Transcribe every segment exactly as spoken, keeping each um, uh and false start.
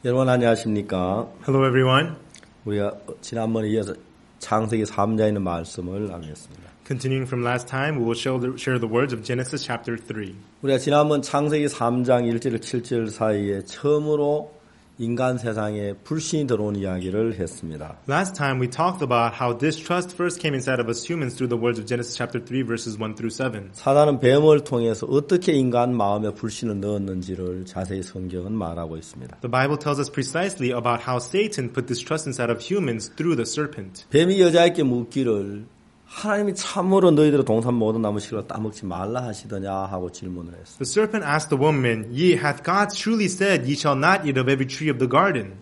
여러분 안녕하십니까? Hello everyone. 우리가 지난번에 이어서 창세기 삼 장에 있는 말씀을 나누겠습니다. Continuing from last time, we will share the, share the words of Genesis chapter three. 우리가 지난번 창세기 삼 장 일 절 칠 절 사이에 처음으로 인간 세상에 불신이 들어온 이야기를 했습니다. Last time we talked about how distrust first came inside of us humans through the words of Genesis chapter three verses one through seven. 사단은 뱀을 통해서 어떻게 인간 마음에 불신을 넣었는지를 자세히 성경은 말하고 있습니다. The Bible tells us precisely about how Satan put distrust inside of humans through the serpent. 뱀이 여자에게 묻기를 하나님이 참으로 너희들의 동산 모든 나무 실로 따먹지 말라 하시더냐 하고 질문을 했어요. The serpent asked the woman, Ye hath God truly said, Ye shall not eat of every tree of the garden.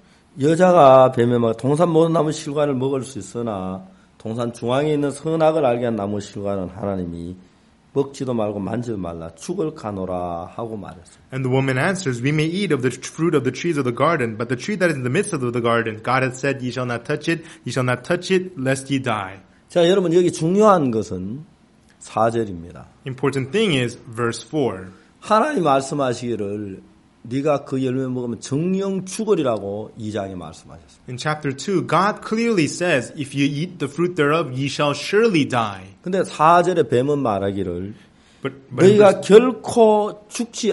여자가 뱀에 막 동산 모든 나무 실과를 먹을 수 있으나 동산 중앙에 있는 선악을 알게 한 나무 실과는 하나님이 먹지도 말고 만지도 말라 죽을 가노라 하고 말했어요. And the woman answers, We may eat of the fruit of the trees of the garden, but the tree that is in the midst of the garden, God hath said, Ye shall not touch it, ye shall not touch it, lest ye die. 자, 여러분 여기 중요한 것은 사 절입니다. Important thing is verse four. 하나님 말씀하시기를 네가 그 열매 먹으면 정령 죽으리라고 이 장에 말씀하셨습니다. In chapter two, God clearly says, If you eat the fruit thereof, ye shall surely die. 근데 사 절에 뱀은 말하기를 But, but in 너희가 verse, 결코 죽지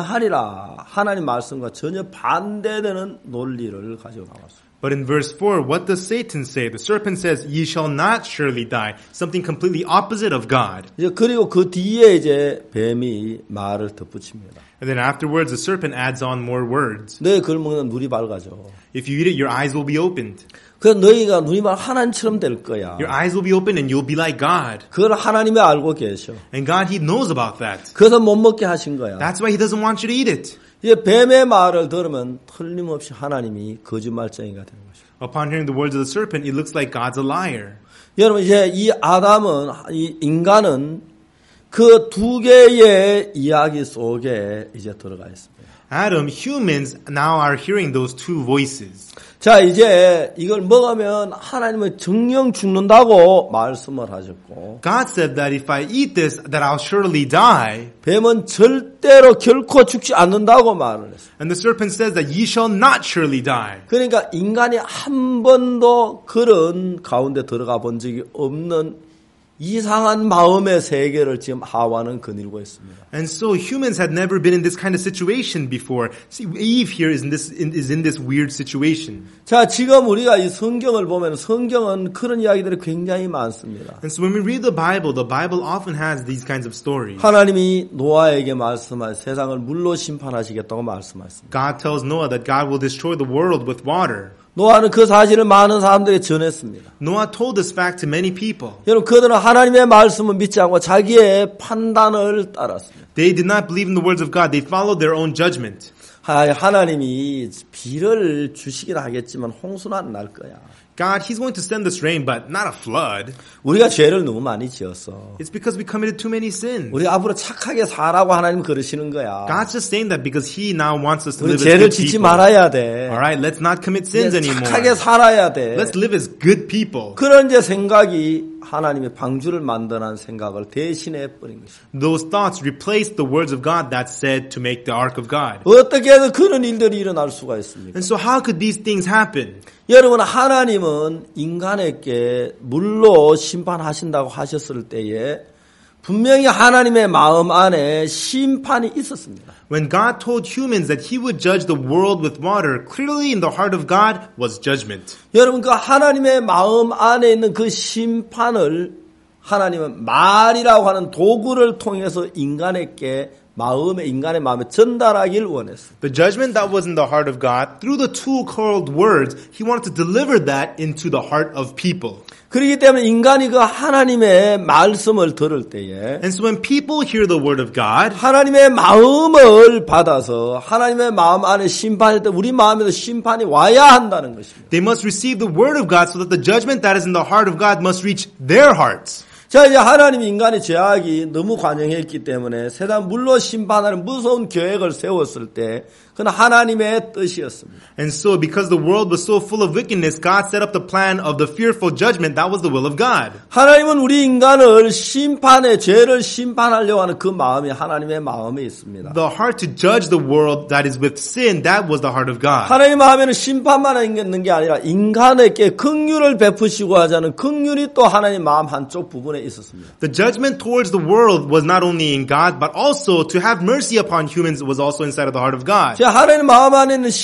아니하리라 하나님 말씀과 전혀 반대되는 논리를 가지고 나왔어요. but in verse four, what does Satan say? The serpent says, Ye shall not surely die. Something completely opposite of God. 이제 그리고 그 뒤에 이제 뱀이 말을 덧붙입니다. And then afterwards, the serpent adds on more words. 너희 그걸 먹는 눈이 밝아져. If you eat it, your eyes will be opened. 그래서 너희가 눈이 밝아 하나님처럼 될 거야. Your eyes will be opened and you'll be like God. 그걸 하나님이 알고 계셔. And God, He knows about that. 그래서 못 먹게 하신 거야. That's why He doesn't want you to eat it. 이제 뱀의 말을 들으면 틀림없이 하나님이 거짓말쟁이가 되는 것이죠. Upon hearing the words of the serpent, it looks like God's a liar. 여러분 이제 이 아담은 이 인간은 그 두 개의 이야기 속에 이제 들어가 있습니다. Adam, humans now are hearing those two voices. 자, 이제 이걸 먹으면 하나님은 정령 죽는다고 말씀을 하셨고 God said that if I eat this, that I'll surely die. 뱀은 절대로 결코 죽지 않는다고 말을 했어요. And the serpent says that ye shall not surely die. 그러니까 인간이 한 번도 그런 가운데 들어가 본 적이 없는 이상한 마음의 세계를 지금 하와는 거닐고 있습니다. And so humans had never been in this kind of situation before. See, Eve here is in this in, is in this weird situation. 자, 지금 우리가 이 성경을 보면 성경은 그런 이야기들이 굉장히 많습니다. And so when we read the Bible, the Bible often has these kinds of stories. 하나님이 노아에게 말씀하여 세상을 물로 심판하시겠다고 말씀하셨습니다. God tells Noah that God will destroy the world with water. 노아는 그 사실을 많은 사람들에게 전했습니다. Noah told this fact to many people. 여러분 그들은 하나님의 말씀을 믿지 않고 자기의 판단을 따랐습니다. They did not believe in the words of God. They followed their own judgment. 하나님이 비를 주시긴 하겠지만 홍수는 안 날 거야. God, He's going to send us rain, but not a flood. 우리가 죄를 너무 많이 지었어. It's because we committed too many sins. 우리가 앞으로 착하게 살라고 하나님 그러시는 거야. God's just saying that because He now wants us to 우리 live as 죄를 good 짓지 people. 말아야 돼. All right, let's not commit sins anymore. 착하게 살아야 돼. Let's live as good people. 그런 이제 생각이 하나님의 방주를 만드는 생각을 대신해 버린 것입니다. Those thoughts replaced the words of God that said to make the ark of God. 어떻게 해서 그런 일들이 일어날 수가 있습니까? And so how could these things happen? 여러분 하나님은 인간에게 물로 심판하신다고 하셨을 때에 분명히 하나님의 마음 안에 심판이 있었습니다. When God told humans that He would judge the world with water, clearly in the heart of God was judgment. 여러분 그 하나님의 마음 안에 있는 그 심판을 하나님은 말이라고 하는 도구를 통해서 인간에게 마음에 인간의 마음에 전달하길 원했어요. The judgment that was in the heart of God, through the tool called words, He wanted to deliver that into the heart of people. 그렇기 때문에 인간이 그 하나님의 말씀을 들을 때에 And so when people hear the word of God, 하나님의 마음을 받아서 하나님의 마음 안에 심판일 때 우리 마음에도 심판이 와야 한다는 것입니다. they must receive the word of God so that the judgment that is in the heart of God must reach their hearts. 자, 이제 하나님이 인간의 죄악이 너무 관영했기 때문에 세상 물로 심판하는 무서운 계획을 세웠을 때 그건 하나님의 뜻이었습니다. And so because the world was so full of wickedness, God set up the plan of the fearful judgment. That was the will of God. 하나님은 우리 인간을 심판의 죄를 심판하려고 하는 그 마음이 하나님의 마음에 있습니다. The heart to judge the world that is with sin, that was the heart of God. 하나님의 마음에는 심판만 있는 게 아니라 인간에게 긍휼을 베푸시고 하자는 긍휼이 또 하나님 마음 한쪽 부분에 있었습니다. The judgment towards the world was not only in God, but also to have mercy upon humans was also inside of the heart of God. 하나님 마음 안에 있는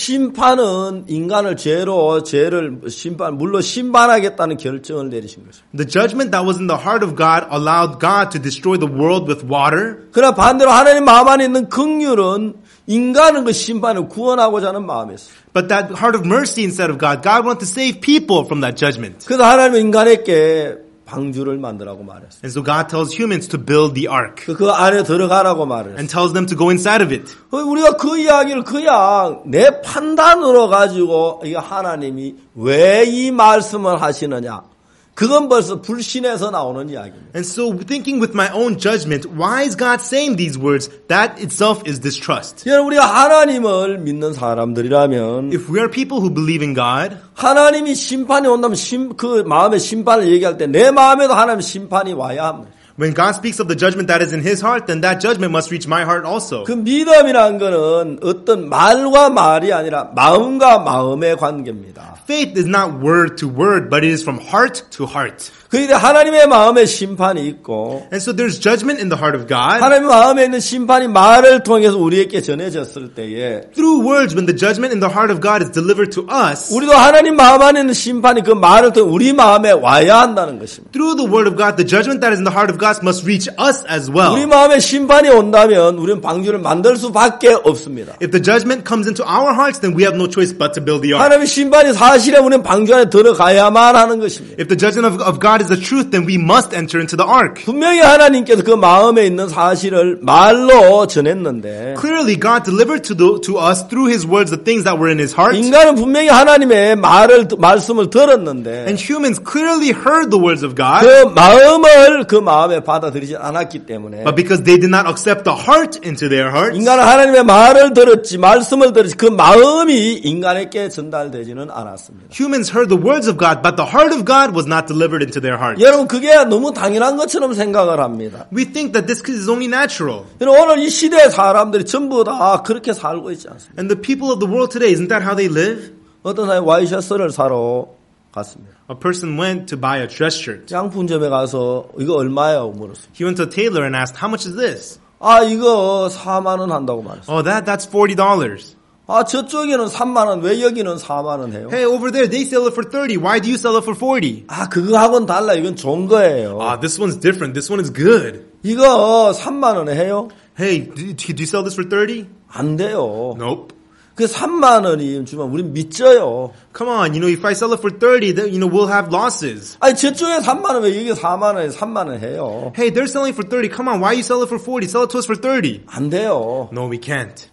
심판은 인간을 죄로 죄를 심판 물로 심판하겠다는 결정을 내리신 것입니다. The judgment that was in the heart of God allowed God to destroy the world with water. 그러나 반대로 하나님 마음 안에 있는 긍휼은 인간은 그 심판을 구원하고자 하는 마음이었어요. But that heart of mercy inside of God, God wanted to save people from that judgment. 그래서 하나님은 인간에게 방주를 만들라고 말했어요. And so God tells humans to build the ark. 그 안에 들어가라고 말을 했어요. And tells them to go inside of it. 우리가 그 이야기를 그냥 내 판단으로 가지고 이 하나님이 왜 이 말씀을 하시느냐. 그건 벌써 불신에서 나오는 이야기입니다. And so thinking with my own judgment, why is God saying these words? That itself is distrust. 여러분 우리가 하나님을 믿는 사람들이라면 If we are people who believe in God, 하나님이 심판이 온다면 심, 그 마음의 심판을 얘기할 때 내 마음에도 하나님 심판이 와야 합니다. when God speaks of the judgment that is in His heart, then that judgment must reach my heart also. 그 믿음이라는 거는 어떤 말과 말이 아니라 마음과 마음의 관계입니다. Faith is not word to word, but it is from heart to heart. 그런데 하나님의 마음에 심판이 있고 And so there's judgment in the heart of God. 하나님의 마음에 있는 심판이 말을 통해서 우리에게 전해졌을 때에 Through words, when the judgment in the heart of God is delivered to us, 우리도 하나님 마음 안에 있는 심판이 그 말을 통해 우리 마음에 와야 한다는 것입니다. through the word of God, the judgment that is in the heart of God must reach us as well. 우리 마음에 심판이 온다면 우리는 방주를 만들 수밖에 없습니다. If the judgment comes into our hearts, then we have no choice but to build the ark. 하나님의 심판이 사실에 우리는 방주 안에 들어가야만 하는 것입니다. If the judgment of, of God is the truth, then we must enter into the ark. 분명히 하나님께서 그 마음에 있는 사실을 말로 전했는데 Clearly, God delivered to, the, to us through His words the things that were in His heart. 인간은 분명히 하나님의 말을 말씀을 들었는데 And humans clearly heard the words of God. 그 마음을 그 마음에 받아들이지 않았기 때문에 But because they did not accept the heart into their hearts, 인간은 하나님의 말을 들었지 말씀을 들었지 그 마음이 인간에게 전달되지는 않았습니다. humans heard the words of God, but the heart of God was not delivered into their hearts. 여러분 그게 너무 당연한 것처럼 생각을 합니다. We think that this is only natural. 여러분 오늘 이 시대의 사람들이 전부 다 그렇게 살고 있지 않습니까? And the people of the world today, isn't that how they live? 어떤 사람이 와이셔츠를 사러 갔습니다. A person went to buy a dress shirt. 양품점에 가서 이거 얼마예요? 물었어요. He went to a tailor and asked, how much is this? 아 이거 사만 원 한다고 말했어요. Oh, that that's forty dollars. 아 저쪽에는 삼만 원, 왜 여기는 사만 원 해요? Hey, over there, they sell it for thirty. Why do you sell it for forty? 아 그거하고는 달라. 이건 좋은 거예요. Ah, this one's different. This one is good. 이거 삼만 원에 해요? Hey, do, do you sell this for thirty? 안 돼요. Nope. 그 삼만 원이 주면 우린 믿져요. Come on, you know, if I sell it for thirty, then, you know, we'll have losses. 아니 저쪽에 삼만 원 왜 여기 사만 원에 삼만 원 해요? Hey, they're selling for thirty. Come on, why you sell it for forty? Sell it to us for thirty. 안 돼요. No, we can't.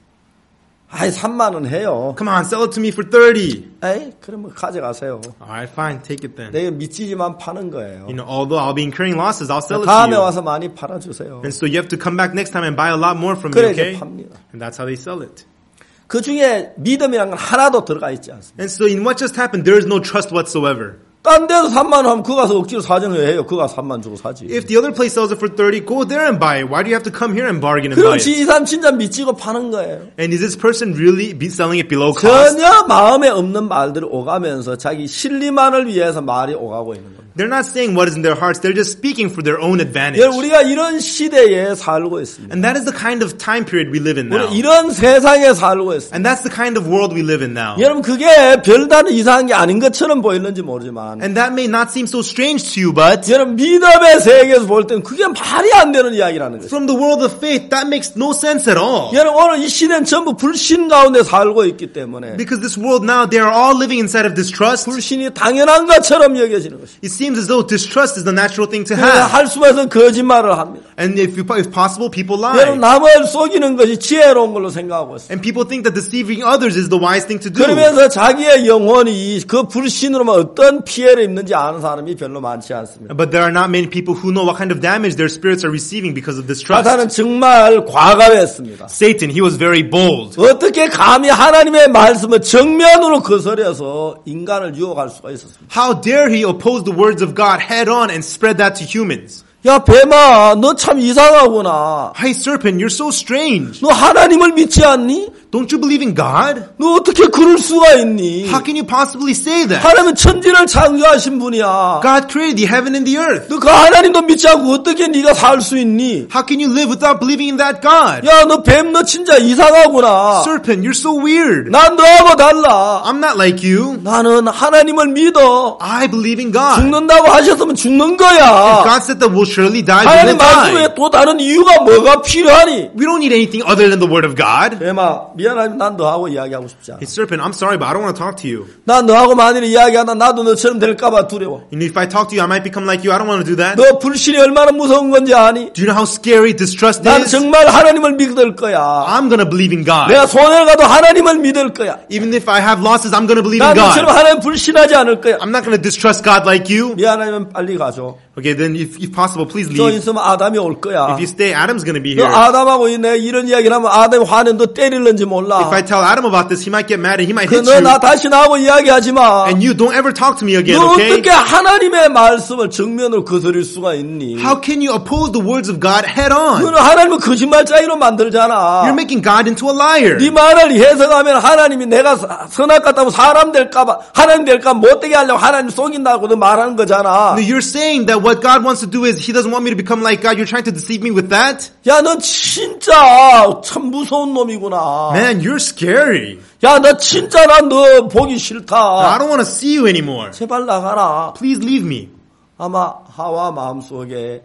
아이 삼만 원 해요. Come on, sell it to me for thirty. 에이 그러면 가져가세요. Alright, fine, take it then. 내가 믿지지만 파는 거예요. You know, although I'll be incurring losses, I'll sell it to 다음에 you. 와서 많이 팔아주세요. And so you have to come back next time and buy a lot more from me, 그래 이제 okay? 팝니다. And that's how they sell it. 그 중에 믿음이란 건 하나도 들어가 있지 않습니다. And so in what just happened, there is no trust whatsoever. 딴 데서 삼만 원 하면 그거 가서 억지로 사정을 해요. 그거 가서 삼만 주고 사지. If the other place sells it for thirty, go there and buy it. Why do you have to come here and bargain and 그럼 buy it? 이 사람 진짜 믿지고 파는 거예요. And is this person really be selling it below cost? 전혀 마음에 없는 말들을 오가면서 자기 실리만을 위해서 말이 오가고 있는 겁니다. They're not saying what is in their hearts. They're just speaking for their own advantage. 여러분 우리가 이런 시대에 살고 있습니다. And that is the kind of time period we live in now. 우리 이런 세상에 살고 있습니다. And that's the kind of world we live in now. 여러분 그게 별다른 이상한 게 아닌 것처럼 보이는지 모르지만 And that may not seem so strange to you, but 여러분 믿음의 세계에서 볼 때는 그게 말이 안 되는 이야기라는 거죠. from the world of faith, that makes no sense at all. 여러분 오늘 이 시대는 전부 불신 가운데 살고 있기 때문에 Because this world now, they are all living inside of distrust. 불신이 당연한 것처럼 여겨지는 것입니다. It seems as though distrust is the natural thing to 그래서 have. 할 수만 있으면 거짓말을 합니다. And if, if possible, people 여러분 lie. 남을 속이는 것이 지혜로운 걸로 생각하고 있어요. And people think that deceiving others is the wise thing to do. 그러면서 자기의 영혼이 그 불신으로만 어떤 피해 피해를 입는지 아는 사람이 별로 많지 않습니다. But there are not many people who know what kind of damage their spirits are receiving because of this trust. 사탄은 정말 과감했습니다. Satan, he was very bold. 어떻게 감히 하나님의 말씀을 정면으로 거스려서 인간을 유혹할 수가 있었습니까? How dare he oppose the words of God head on and spread that to humans? 야 뱀아, 너 참 이상하구나. Hey serpent, you're so strange. 너 하나님을 믿지 않니? Don't you believe in God? 너 어떻게 그럴 수가 있니? How can you possibly say that? 하나님은 천지를 창조하신 분이야. God created the heaven and the earth. 너 그 하나님도 믿지 않고 어떻게 네가 살 수 있니? How can you live without believing in that God? 야, 너 뱀, 너 진짜 이상하구나. Serpent, you're so weird. 난 너하고 달라. I'm not like you. 나는 하나님을 믿어. I believe in God. 죽는다고 하셨으면 죽는 If 거야. God said that we'll surely die, we 하나님 will die. 말씀에 또 다른 이유가 뭐가 필요하니? We don't need anything other than the word of God. 뱀아, 미안하지만 난 너하고 이야기하고 싶지 않아. Hey serpent, I'm sorry, but I don't want to talk to you. 난 너하고 만일 이야기하다 나도 너처럼 될까봐 두려워. And if I talk to you, I might become like you. I don't want to do that. 너 불신이 얼마나 무서운 건지 아니? Do you know how scary distrust 난 is? 정말 하나님을 믿을 거야. I'm going to believe in God. 내가 손해를 가도 하나님을 믿을 거야. Even if I have losses, I'm going to believe 난 in 너처럼 God. 하나님 불신하지 않을 거야. I'm not going to distrust God like you. 미안하면 빨리 가줘. Okay, then if, if possible, please 저 leave. 있으면 아담이 올 거야. If you stay, Adam's going to be 너 here. 아담하고 내 이런 이야기를 하면 아담이 화는 너 때릴는지 몰라. If I tell Adam about this, he might get mad and he might 그 hit 너 you. 나 다시 나하고 이야기하지 마. And you don't ever talk to me again, 너 okay? 어떻게 하나님의 말씀을 정면으로 거스릴 수가 있니? How can you oppose the words of God head on? 너는 하나님을 거짓말짜리로 만들잖아. You're making God into a liar. 네 말을 해석하면 하나님이 내가 선악 같다고 사람 될까봐 하나님 될까 못되게 하려고 하나님 속인다고 너 말하는 거잖아. No, you're saying that what God wants to do is He doesn't want me to become like God. You're trying to deceive me with that? 야, 너 진짜 참 무서운 놈이구나. Man, you're scary. 야, 너 진짜 난 너 보기 싫다. I don't want to see you anymore. 제발 나가라. Please leave me. 아마 하와 마음속에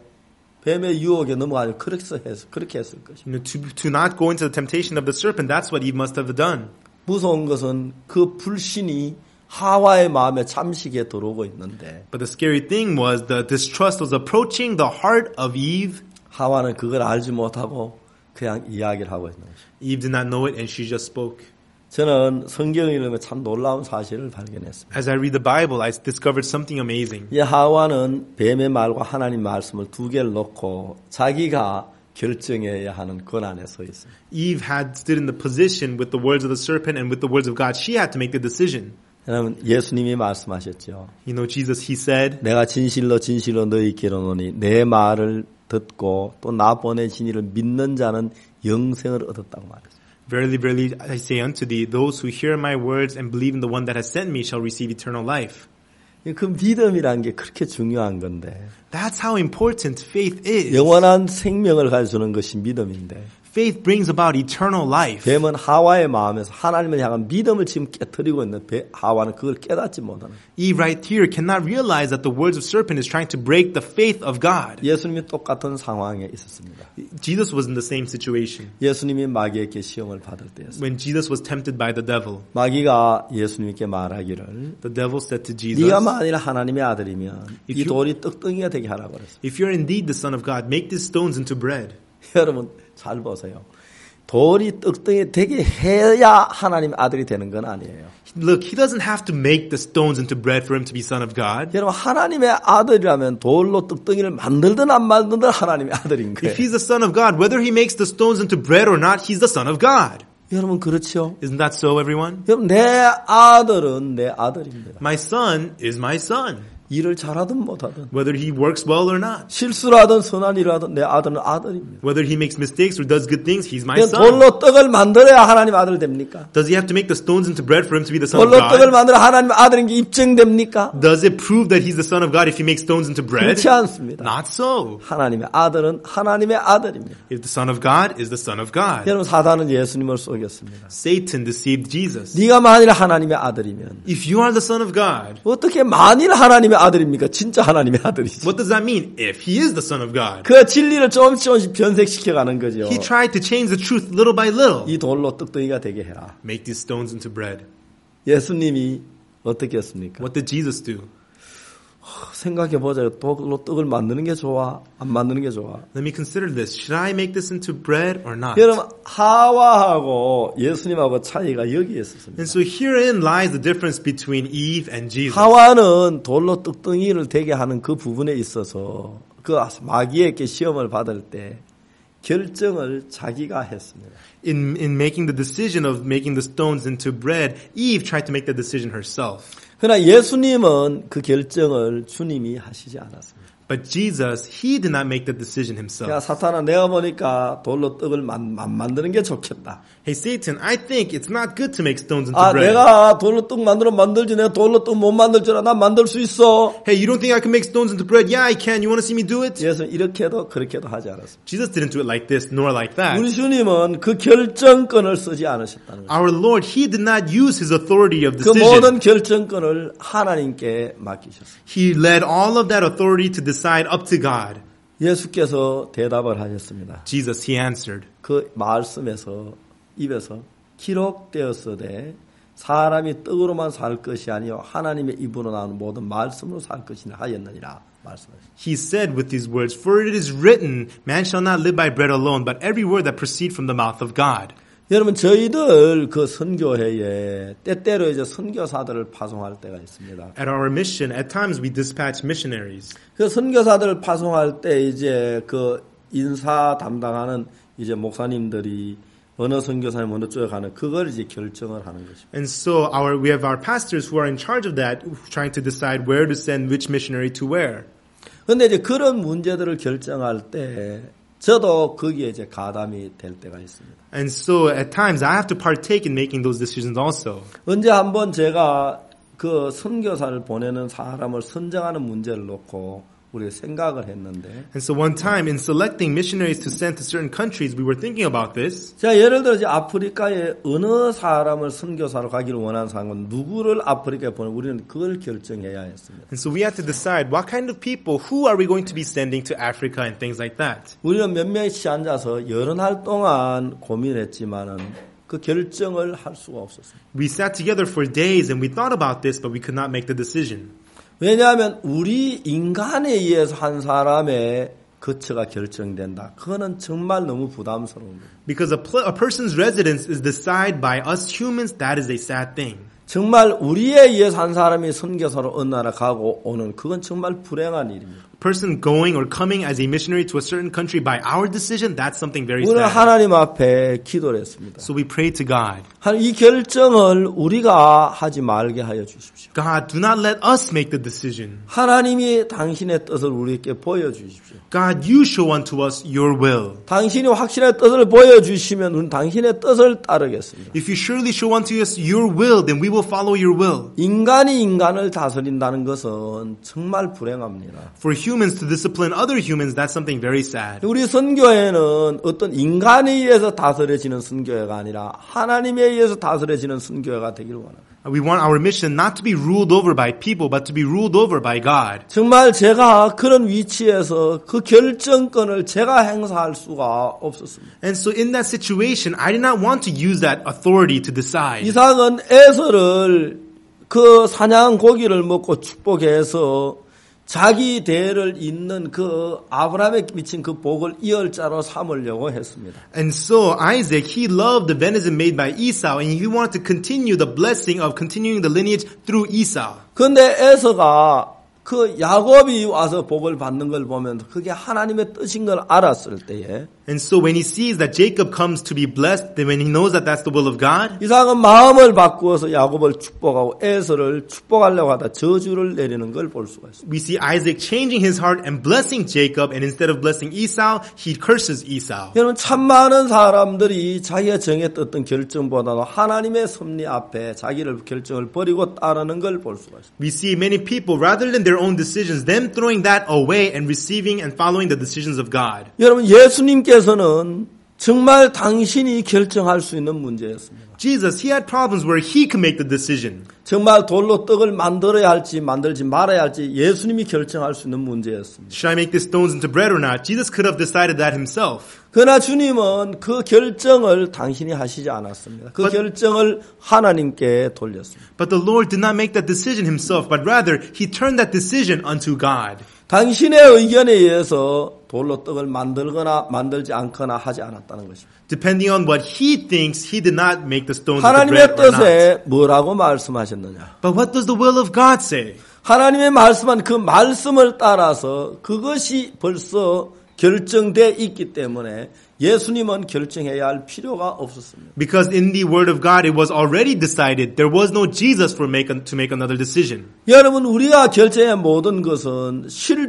뱀의 유혹에 넘어가서 그렇게 했, 그렇게 했을 것이다. You know, to, to not go into the temptation of the serpent, that's what Eve must have done. 무서운 것은 그 불신이 하와의 마음에 잠식에 들어오고 있는데 But the scary thing was the distrust was approaching the heart of Eve. 하와는 그걸 알지 못하고 그냥 이야기를 하고 있는 것이죠. Eve did not know it and she just spoke. 저는 성경을 읽으면 참 놀라운 사실을 발견했습니다. As I read the Bible, I discovered something amazing. 이 하와는 뱀의 말과 하나님 말씀을 두 개를 놓고 자기가 결정해야 하는 권한에 서 있습니다. Eve had stood in the position with the words of the serpent and with the words of God. She had to make the decision. 여러분 예수님이 말씀하셨죠. You know, Jesus, He said, 내가 진실로 진실로 너희에게 이르노니 내 말을 듣고 또 나 보내신 이를 믿는 자는 영생을 얻었다고 말했어요. Verily, verily, I say unto thee, those who hear my words and believe in the one that has sent me shall receive eternal life. 그 믿음이라는 게 그렇게 중요한 건데 That's how important faith is. 영원한 생명을 가져주는 것이 믿음인데 Faith brings about eternal life. 뱀은 하와의 마음에서 하나님을 향한 믿음을 지금 깨뜨리고 있는 배, 하와는 그걸 깨닫지 못하는 Eve right here cannot realize that the words of serpent is trying to break the faith of God. 예수님이 똑같은 상황에 있었습니다. Jesus was in the same situation. 예수님이 마귀에게 시험을 받을 때였어요. When Jesus was tempted by the devil, 마귀가 예수님께 말하기를 the devil said to Jesus, 네가 만일 하나님의 아들이면 이 If you- 돌이 떡덩이가 되게 하라고 그랬어요. if you're indeed the Son of God, make these stones into bread. 여러분 잘 보세요. 돌이 떡덩이 되게 해야 하나님 아들이 되는 건 아니에요. Look, he doesn't have to make the stones into bread for him to be Son of God. 여러분 하나님의 아들이라면 돌로 떡덩이를 만들든 안 만들든 하나님의 아들인 거예요. If he's the Son of God, whether he makes the stones into bread or not, he's the Son of God. 여러분 그렇죠? Isn't that so, everyone? 여러분 내 아들은 내 아들입니다. My son is my son. 일을 잘하든 못하든 Whether he works well or not. 실수를 하든 선한 일을 하든 내 아들은 아들입니다. Whether he makes mistakes or does good things, he's my 그냥 son. 돌로 떡을 만들어야 하나님 아들 됩니까? Does he have to make the stones into bread for him to be the Son of 돌로 떡을 God? 만들어 하나님 아들인 게 입증됩니까? Does it prove that he's the Son of God if he makes stones into bread? 그렇지 않습니다. Not so. 하나님의 아들은 하나님의 아들입니다. If the Son of God is the Son of God. 여러분 사단은 예수님을 속였습니다. Satan deceived Jesus. 네가 만일 하나님의 아들이면 If you are the Son of God, 어떻게 만일 하나님의 아들입니까? 진짜 하나님의 아들이지. what does that mean? If he is the Son of God. 그 진리를 조금씩 조금씩 변색시켜가는 거죠. He tried to change the truth little by little. 이 돌로 떡덩이가 되게 해라. Make these stones into bread. 예수님이 어떻게 했습니까? What did Jesus do? 생각해보자. 돌로 떡을 만드는 게 좋아? 안 만드는 게 좋아? Let me consider this. Should I make this into bread or not? 여러분, 하와하고 예수님하고 차이가 여기에 있었습니다. And so herein lies the difference between Eve and Jesus. 하와는 돌로 떡덩이를 되게 하는 그 부분에 있어서 그 마귀에게 시험을 받을 때 결정을 자기가 했습니다. In in making the decision of making the stones into bread, Eve tried to make the decision herself. 그러나 예수님은 그 결정을 주님이 하시지 않았습니다. But Jesus, he did not make the decision himself. 야, 사탄아, 내가 보니까 돌로 떡을 만, 만, 만드는 게 좋겠다. Hey Satan, I think it's not good to make stones into 아, bread. 내가 돌로 떡 만들어 만들지. 내가 돌로 떡 못 만들 줄 알아. 난 만들 수 있어. Hey, you don't think I can make stones into bread? Yeah, I can. You want to see me do it? 예수 이렇게도 그렇게도 하지 않았습니다. Jesus didn't do it like this, nor like that. 우리 주님은 그 결정권을 쓰지 않으셨다는 거예요. Our Lord, he did not use his authority of 그 decision. 모든 결정권을 하나님께 맡기셨어요. He led all of that authority to decide up to God. 예수께서 대답을 하셨습니다. Jesus, he answered. 그 말씀에서 입에서 기록되었으되 사람이 떡으로만 살 것이 아니요 하나님의 입으로 나오는 모든 말씀으로 살 것이라 하였느니라 말씀하셨습니다. He said with these words, For it is written, Man shall not live by bread alone, but every word that proceeds from the mouth of God. 여러분 저희들 그 선교회에 때때로 이제 선교사들을 파송할 때가 있습니다. At our mission, at times we dispatch missionaries. 그 선교사들을 파송할 때 이제 그 인사 담당하는 이제 목사님들이 어느 선교사님 어느 쪽에 가는 그걸 이제 결정을 하는 것입니다. And so our we have our pastors who are in charge of that, trying to decide where to send which missionary to where. 그런데 이제 그런 문제들을 결정할 때 저도 거기에 이제 가담이 될 때가 있습니다. And so at times I have to partake in making those decisions also. 언제 한번 제가 그 선교사를 보내는 사람을 선정하는 문제를 놓고 우리 생각을 했는데. And so one time in selecting missionaries to send to certain countries, we were thinking about this. 자, 예를 들어 이제 아프리카에 어느 사람을 선교사로 가기를 원하는 사람은 누구를 아프리카에 보내 우리는 그걸 결정해야 했습니다. And so we had to decide what kind of people, who are we going to be sending to Africa and things like that. 우리는 몇 명이 앉아서 여러 날 동안 고민했지만은 그 결정을 할 수가 없었습니다. We sat together for days and we thought about this, but we could not make the decision. 왜냐하면 우리 인간에 의해서 한 사람의 거처가 결정된다. 그거는 정말 너무 부담스러운 거예요. Because a, pl- a person's residence is decided by us humans, that is a sad thing. 정말 우리에 의해서 한 사람이 선교사로 어느 나라 가고 오는 그건 정말 불행한 일입니다. Person going or coming as a missionary to a certain country by our decision, that's something very 우리는 sad. 하나님 앞에 기도를 했습니다. So we pray to God. 이 결정을 우리가 하지 말게 하여 주십시오. God, do not let us make the decision. 하나님이 당신의 뜻을 우리에게 보여주십시오. God, you show unto us your will. 당신이 확실한 뜻을 보여주시면 우리는 당신의 뜻을 따르겠습니다. If you surely show unto us your will, then we will follow your will. 인간이 인간을 다스린다는 것은 정말 불행합니다. For humans to discipline other humans, that's something very sad. 우리 선교회는 어떤 인간에 의해서 다스려지는 선교회가 아니라 하나님에 의해서 다스려지는 선교회가 되기를 원합니다. We want our mission not to be ruled over by people, but to be ruled over by God. 정말 제가 그런 위치에서 그 결정권을 제가 행사할 수가 없었습니다. And so in that situation, I did not want to use that authority to decide. 이삭은 에서를 그 사냥 고기를 먹고 축복해서 자기 대를 잇는 그 아브라함에 미친 그 복을 이열자로 삼으려고 했습니다. And so Isaac, he loved the venison made by Esau, and he wanted to continue the blessing of continuing the lineage through Esau. 그런데 에서가 그 야곱이 와서 복을 받는 걸 보면 그게 하나님의 뜻인 걸 알았을 때에 And so when he sees that Jacob comes to be blessed, then when he knows that that's the will of God, 이삭은 마음을 바꾸어서 야곱을 축복하고 에서를 축복하려고 하다 저주를 내리는 걸 볼 수가 있습니다. we see Isaac changing his heart and blessing Jacob, and instead of blessing Esau, he curses Esau. 여러분 참 많은 사람들이 자기가 정했던 결정보다도 하나님의 섭리 앞에 자기를 결정을 버리고 따르는 걸 볼 수가 있습니다. We see many people, rather than their own decisions, them throwing that away and receiving and following the decisions of God. 여러분 예수님께서는 정말 당신이 결정할 수 있는 문제였습니다. Jesus, he had problems where he could make the decision. 정말 돌로 떡을 만들어야 할지 만들지 말아야 할지 예수님이 결정할 수 있는 문제였습니다. Should I make these stones into bread or not? Jesus could have decided that himself. 그러나 주님은 그 결정을 당신이 하시지 않았습니다. 그 But, 결정을 하나님께 돌렸습니다. but the Lord did not make that decision himself, but rather he turned that decision unto God. 당신의 의견에 의해서 돌로 떡을 만들거나 만들지 않거나 하지 않았다는 것입니다. Depending on what he thinks, he did not make the stones into 하나님의 bread or not. 뜻에 뭐라고 말씀하셨느냐? But what does the will of God say? 하나님의 말씀한 그 말씀을 따라서 그것이 벌써 결정돼 있기 때문에 예수님은 결정해야 할 필요가 없었습니다. Because in the word of God, it was already decided. There was no Jesus for make, to make another decision. 여러분, 우리가 결정의 모든 것은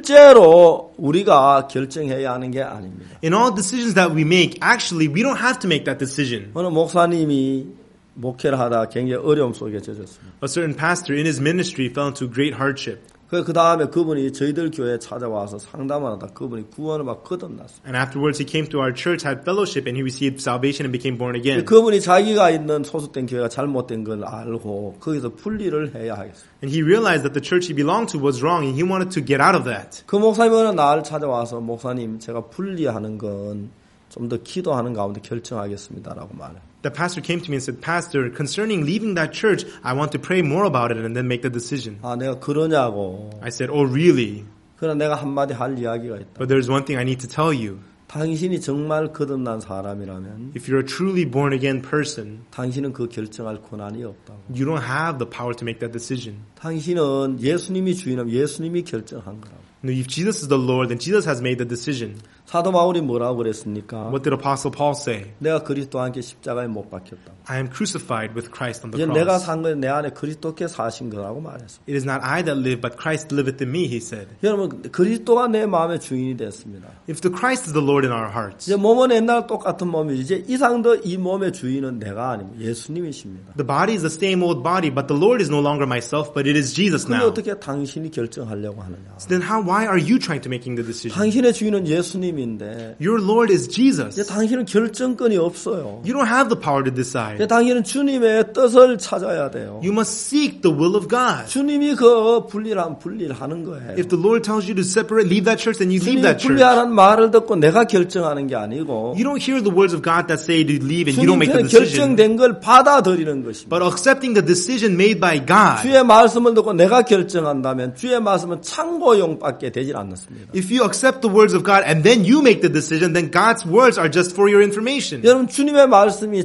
실제로 우리가 결정해야 하는 게 아닙니다. In all decisions that we make, actually, we don't have to make that decision. 어느 목사님이 목회를 하다 굉장히 어려움 속에 젖었습니다. A certain pastor in his ministry fell into great hardship. 그 다음에 그분이 저희들 교회에 찾아와서 상담을 하다 그분이 구원을 막 거듭났어요. And afterwards he came to our church, had fellowship, and he received salvation and became born again. 그분이 자기가 있는 소속된 교회가 잘못된 걸 알고 거기서 분리를 해야 하겠어요. And he realized that the church he belonged to was wrong, and he wanted to get out of that. 그 목사님은 나를 찾아와서 목사님 제가 분리하는 건 좀 더 기도하는 가운데 결정하겠습니다라고 말해요. The pastor came to me and said, Pastor, concerning leaving that church, I want to pray more about it and then make the decision. 아, 내가 그러냐고. I said, oh, really? 그러나 내가 한마디 할 이야기가 있다. But there's one thing I need to tell you. 당신이 정말 거듭난 사람이라면 If you're a truly born again person, 당신은 그 결정할 권한이 없다고. you don't have the power to make that decision. 당신은 예수님이 주인이면 예수님이 결정한 거라고. No, if Jesus is the Lord, then Jesus has made the decision. 사도 바울이 뭐라고 그랬습니까? What did Apostle Paul say? 내가 그리스도와 함께 십자가에 못 박혔다. I am crucified with Christ on the 이제 내가 cross. 산 건 내 안에 그리스도께 사신 거라고 말했어. It is not I that live, but Christ liveth in me, he said. 여러분, 그리스도가 내 마음의 주인이 됐습니다. If the Christ is the Lord in our hearts, 이제 몸은 옛날 똑같은 몸이지 이제 이상 더 이 몸의 주인은 내가 아니고 예수님이십니다. the body is the same old body, but the Lord is no longer myself, but it is Jesus 근데 now. 어떻게 당신이 결정하려고 하느냐? So then how, why are you trying to making the decision? 당신의 주인은 예수님인데 Your Lord is 이제 Jesus. 당신은 결정권이 없어요. You don't have the power to 이제 decide. 당신은 주님의 뜻을 찾아야 돼요. You must seek the will of God. 주님이 그 분리하면 분리하는 거예요. If the Lord tells you to separate, leave that church, then you leave 주님이 that church. 분리하라는 말을 듣고 내가 결정하는 게 아니고 You don't hear the words of God that say to leave and you don't 주님 make the 편에 decision. 결정된 걸 받아들이는 것입니다. But accepting the decision made by God. 주의 말씀을 듣고 내가 결정한다면 주의 말씀은 참고용밖에 되질 않습니다. If you accept the words of God and then you make the decision, then God's words are just for your information. 여러분 주님의 말씀이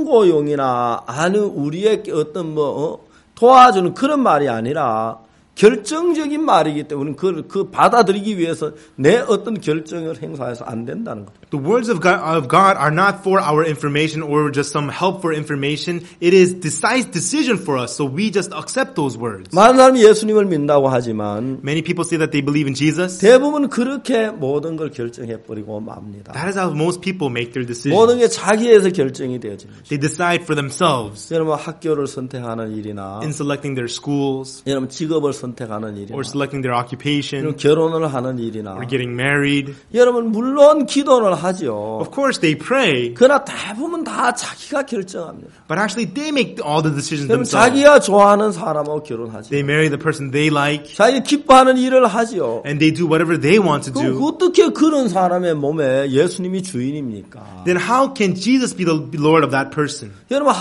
참고용이나 아니 우리의 어떤 뭐 어? 도와주는 그런 말이 아니라 결정적인 말이기 때문에 그걸 그 받아들이기 위해서 내 어떤 결정을 행사해서 안 된다는 거죠. The words of God, of God are not for our information or just some help for information. It is decisive decision for us, so we just accept those words. 많은 사람이 예수님을 믿는다고 하지만 Many people say that they believe in Jesus. 대부분 그렇게 모든 걸 결정해 버리고 맙니다. That is how most people make their 모든 게 decisions. 자기에서 결정이 되어지는 거죠. They decide for themselves 여러분 학교를 선택하는 일이나 in selecting their schools 여러분 직업을 선택하는 일이나 or selecting their 여러분 occupation 결혼을 하는 일이나 or getting married. 여러분 물론 기도를 하죠. Of course they pray, 그러나 대부분 다 자기가 결정합니다. but actually they make all the decisions 여러분 themselves. 자기가 좋아하는 사람하고 결혼하죠. They marry the person they like 자기 기뻐하는 일을 하죠. and they do whatever they want to 그럼 do. 어떻게 그런 사람의 몸에 예수님이 주인입니까? Then how can Jesus be the Lord of that person? 여러분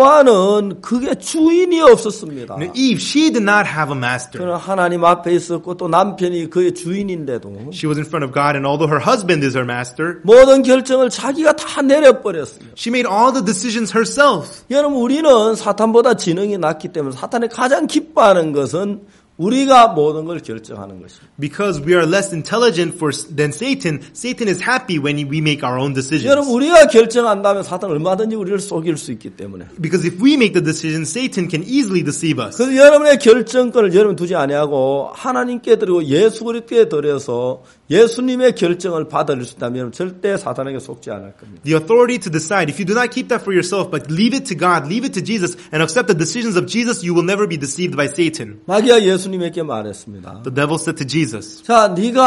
하와는 그게 주인이 없었습니다. Now, Eve, she did not have a master. 그러나 하나님 앞에 있었고 또 남편이 그의 주인인데도 She was in front of God, and although her husband is her master, 모든 결정을 자기가 다 내려버렸습니다. she made all the decisions herself. 여러분 우리는 사탄보다 지능이 낮기 때문에 사탄이 가장 기뻐하는 것은 우리가 모든 걸 결정하는 것입니다. Because we are less intelligent for, than Satan, Satan is happy when we make our own decisions. 여러분 우리가 결정한다면 사탄은 얼마든지 우리를 속일 수 있기 때문에. Because if we make the decision, Satan can easily deceive us. 그래서 여러분의 결정권을 여러분 두지 아니하고 하나님께 드리고 예수 그리스도께 드려서 예수님의 결정을 받아들일 수 있다면 절대 사탄에게 속지 않을 겁니다. The authority to decide, if you do not keep that for yourself, but leave it to God, leave it to Jesus, and accept the decisions of Jesus, you will never be deceived by Satan. 마귀가 예수 예수님에게 말했습니다. The devil said to Jesus, 자,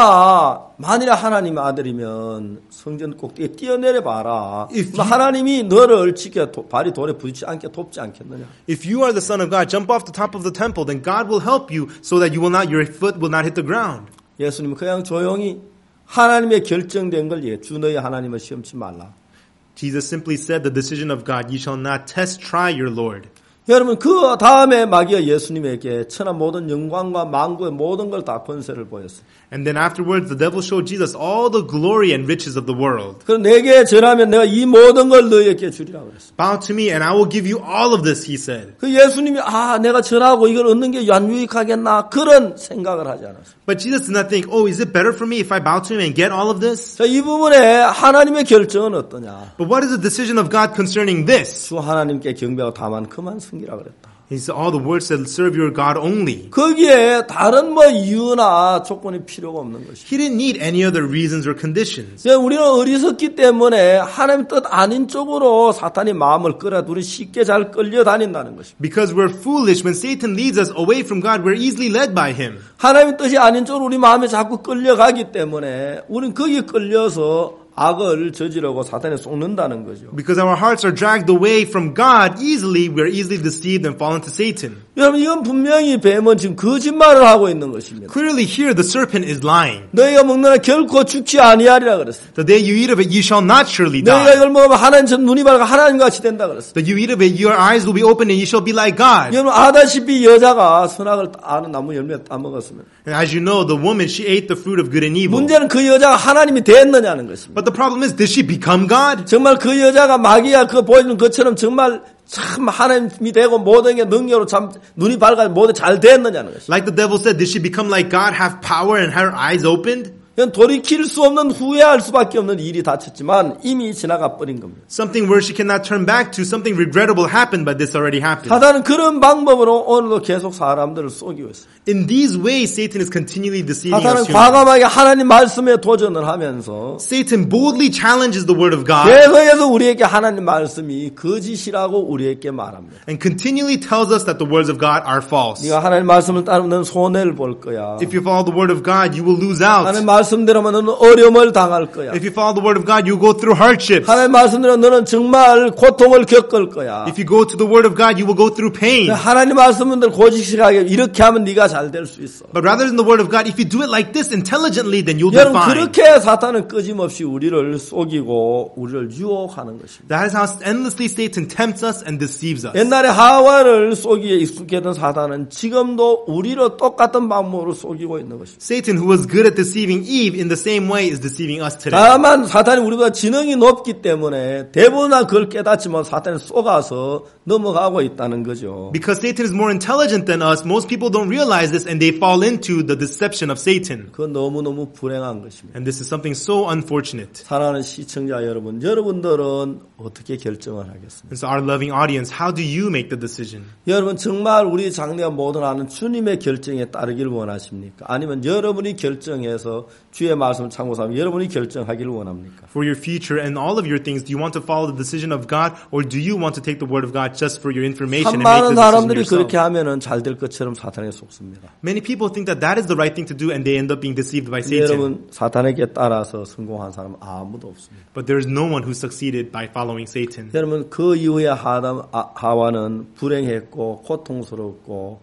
네가 만일 하나님의 아들이면 성전 꼭대기에 뛰어내려 봐라. If you- 하나님이 너를 지켜 도, 발이 돌에 부딪히지 않게 돕지 않겠느냐. if you are the son of God, jump off the top of the temple, then God will help you so that you will not, your foot will not hit the ground. 예수님은 그냥 조용히 하나님의 결정된 걸 얘기해. 주 너희 하나님을 시험치 말라. Jesus simply said the decision of God, you shall not test, try your Lord. 여러분 그 다음에 마귀가 예수님에게 천한 모든 영광과 만국의 모든 걸 다 권세를 보였어요. And then afterwards, the devil showed Jesus all the glory and riches of the world. 그럼 내게 절하면 내가 이 모든 걸 너희에게 주리라 그랬어요. Bow to me and I will give you all of this, he said. 그 예수님이 아 내가 절하고 이걸 얻는 게 유익하겠나 그런 생각을 하지 않았어요. But Jesus did not think, oh, is it better for me if I bow to him and get all of this? 자, 이 부분에 하나님의 결정은 어떠냐? But what is the decision of God concerning this? 주 하나님께 경배하고 다만 그만 섬기라 그랬다. He said, all the words said, serve your God only. 거기에 다른 뭐 이유나 조건이 필요가 없는 것이죠. He didn't need any other reasons or conditions. 우리는 어리석기 때문에 하나님 뜻 아닌 쪽으로 사탄이 마음을 끌어들이 쉽게 잘 끌려다닌다는 것입니다. Because we're foolish, when Satan leads us away from God, we're easily led by him. 하나님 뜻이 아닌 쪽으로 우리 마음에 자꾸 끌려가기 때문에 우리는 거기에 끌려서 악을 저지르고 사탄에 쏟는다는 거죠. Because our hearts are dragged away from God easily, we're easily deceived and fall into Satan. 여러분 이건 분명히 뱀은 지금 거짓말을 하고 있는 것입니다. Clearly here the serpent is lying. 너희가 먹느라 결코 죽지 아니하리라 그랬어요. The day you eat of it, you shall not surely 너희가 die. 이걸 먹으면 하나님 전 눈이 밝아 하나님 같이 된다 그랬어요. The you eat of it, your eyes will be open and you shall be like God. 여러분 아다시피 여자가 선악을 아는 나무 열매 따먹었으면 And as you know, the woman, she ate the fruit of good and evil. 문제는 그 여자가 하나님이 됐느냐는 것입니다. But the problem is, did she become God? 정말 그 여자가 마귀가 그 보여주는 것처럼 정말 참 하나님이 되고 모든 게 능력으로 참 눈이 밝아 모두 잘 됐느냐는 것입니다. Like the devil said, did she become like God, have power and have her eyes opened? 이건 돌이킬 수 없는 후회할 수밖에 없는 일이 닥쳤지만 이미 지나가 버린 겁니다. Something where she cannot turn back to, something regrettable happened, but this already happened. 사단은 그런 방법으로 오늘도 계속 사람들을 속이고 있어요. In these ways, Satan is continually deceiving 사단은 us humans. 과감하게 하나님 말씀에 도전을 하면서 Satan boldly challenges the word of God 계속해서 우리에게 하나님 말씀이 거짓이라고 우리에게 말합니다. and continually tells us that the words of God are false. 네가 하나님 말씀을 따르면 너는 손해를 볼 거야. If you follow the word of God, you will lose out. 하나님 말씀대로면 너는 어려움을 당할 거야. If you follow the word of God, you go through hardships. 하나님 말씀대로 너는 정말 고통을 겪을 거야. If you go to the word of God, you will go through pain. 하나님 말씀대로 고지식하게 이렇게 하면 네가 잘 될 수 있어. But rather than the word of God, if you do it like this intelligently, then you'll be 여러분 fine. 그렇게 사탄은 끊임없이 우리를 속이고 우리를 유혹하는 것입니다. That is how endlessly Satan tempts us and deceives us. 옛날에 하와를 속이에 익숙했던 사탄은 지금도 우리를 똑같은 방법으로 속이고 있는 것입니다. Satan, who was good at deceiving Eve, in the same way is deceiving us today. 다만 사탄이 우리보다 지능이 높기 때문에 대부분 다 그걸 깨닫지만 사탄이 속아서 넘어가고 있다는 거죠. Because Satan is more intelligent than us, most people don't realize this and they fall into the deception of Satan. 그건 너무너무 불행한 것입니다. And this is something so unfortunate. 사랑하는 시청자 여러분, 여러분들은 어떻게 결정을 하겠습니까? And so our loving audience, how do you make the decision? 여러분 정말 우리 장래가 모든 아는 주님의 결정에 따르기를 원하십니까? 아니면 여러분이 결정해서 주의 말씀을 참고 살면 여러분이 결정하기를 원합니까? For your future and all of your things, do you want to follow the decision of God or do you want to take the word of God just for your information and make 많은 the decision 사람들이 yourself? 그렇게 하면은 잘 될 것처럼 사탄에 속습니다. Many people think that that is the right thing to do and they end up being deceived by Satan. 여러분 사탄에게 따라서 성공한 사람은 아무도 없습니다. But there is no one who succeeded by following Satan. 여러분 그 이후에 하담, 아, 하와는 불행했고 고통스럽고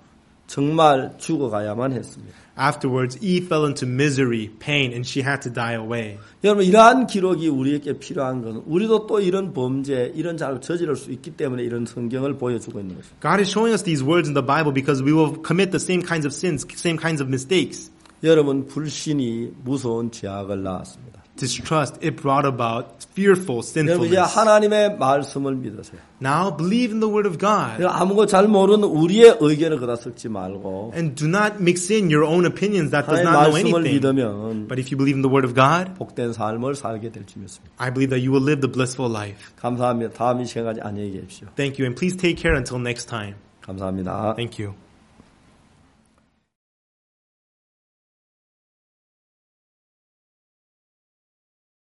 정말 죽어가야만 했습니다. Afterwards, Eve fell into misery, pain, and she had to die away. 여러분 이러한 기록이 우리에게 필요한 것은 우리도 또 이런 범죄, 이런 잘을 저지를 수 있기 때문에 이런 성경을 보여주고 있는 것입니다. God is showing us these words in the Bible because we will commit the same kinds of sins, same kinds of mistakes. 여러분 불신이 무서운 죄악을 낳았습니다. Distrust, it brought about fearful 여러분 이제 sinfulness. 하나님의 말씀을 믿으세요. Now believe in the word of God 아무것도 잘 모르는 우리의 의견을 그다 섞지 말고 and do not mix in your own opinions that does 하나님의 not know 말씀을 anything. 믿으면 But if you believe in the word of God, 복된 삶을 살게 될 줄 믿습니다. I believe that you will live the blissful life. 감사합니다. 다음 이 시간까지 안녕히 계십시오. Thank you and please take care until next time. 감사합니다. Thank you.